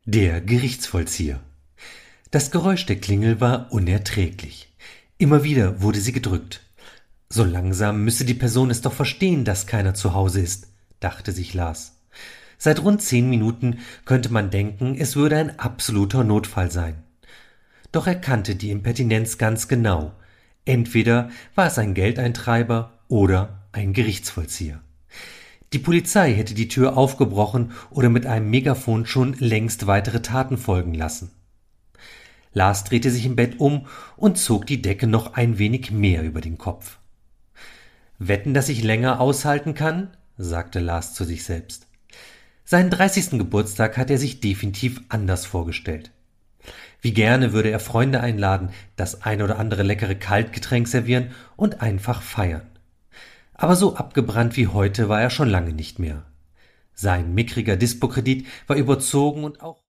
Der Gerichtsvollzieher. Das Geräusch der Klingel war unerträglich. Immer wieder wurde sie gedrückt. So langsam müsse die Person es doch verstehen, dass keiner zu Hause ist, dachte sich Lars. Seit rund 10 Minuten könnte man denken, es würde ein absoluter Notfall sein. Doch er kannte die Impertinenz ganz genau. Entweder war es ein Geldeintreiber oder ein Gerichtsvollzieher. Die Polizei hätte die Tür aufgebrochen oder mit einem Megafon schon längst weitere Taten folgen lassen. Lars drehte sich im Bett um und zog die Decke noch ein wenig mehr über den Kopf. »Wetten, dass ich länger aushalten kann?«, sagte Lars zu sich selbst. Seinen 30. Geburtstag hat er sich definitiv anders vorgestellt. Wie gerne würde er Freunde einladen, das ein oder andere leckere Kaltgetränk servieren und einfach feiern. Aber so abgebrannt wie heute war er schon lange nicht mehr. Sein mickriger Dispo-Kredit war überzogen und auch